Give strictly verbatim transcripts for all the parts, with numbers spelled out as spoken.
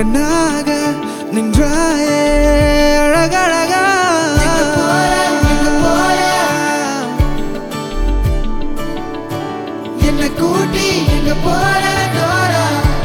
கண்ணாக நின்றாயே அழகழகா என்ன கூட்டி எங்க போற டோரா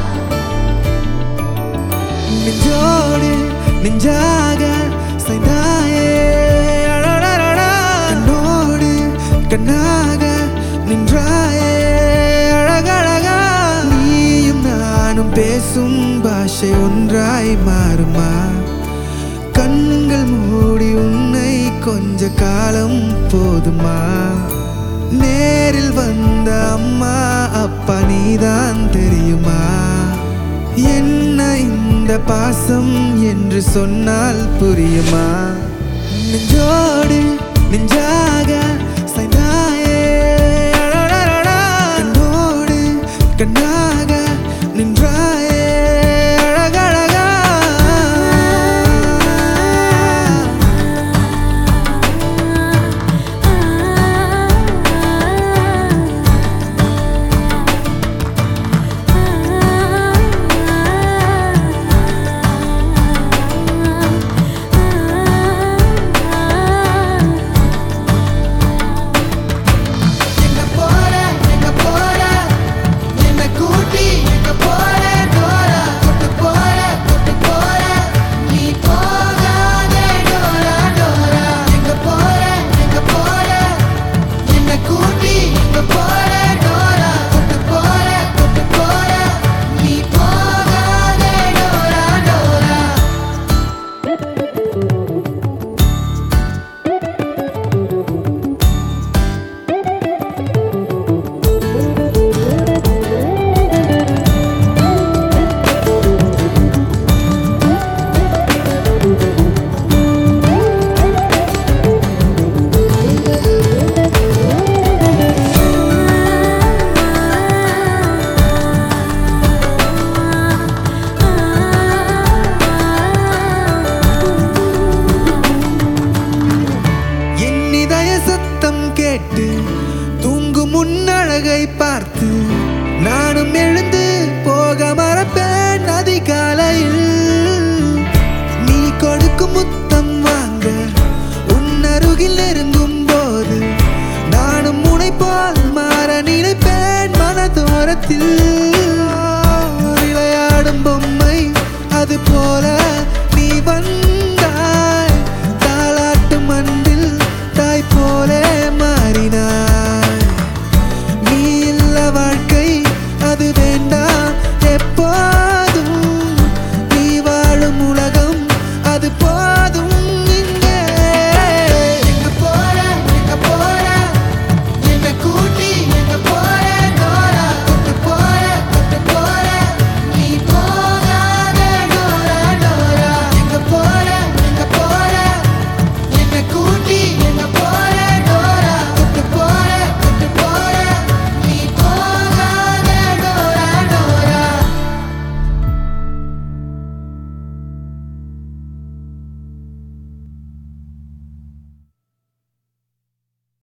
நெஞ்சோடு நெஞ்சாக செய்தாயே அழகழகா கண்ணோடு கண்ணாக நின்றாயே அழகழகா நீயும் நானும் பேசும் பாஷை ஒன்றாய் மாறுமா கண்கள் மூடி உன்னை கொஞ்ச காலம் போதுமா நேரில் வந்த அம்மா அப்பா நீதான் தெரியுமா என்ன இந்த பாசம் என்று சொன்னால் புரியுமா நெஞ்சோடு நெஞ்சாக செய்தாயே அழகழகா கண்ணோடு கண்ணாக நின்றாயே அழகழகா தூங்கும் முன்னழகை பார்த்து நானும் எழுந்து போக மறப்பேன் அதிகாலையில் நீ கொடுக்கும் முத்தம் வாங்க உன் அருகில் நெருங்கும் போது நானும் முனை போல் மாற நினைப்பேன் மனதோரத்தில்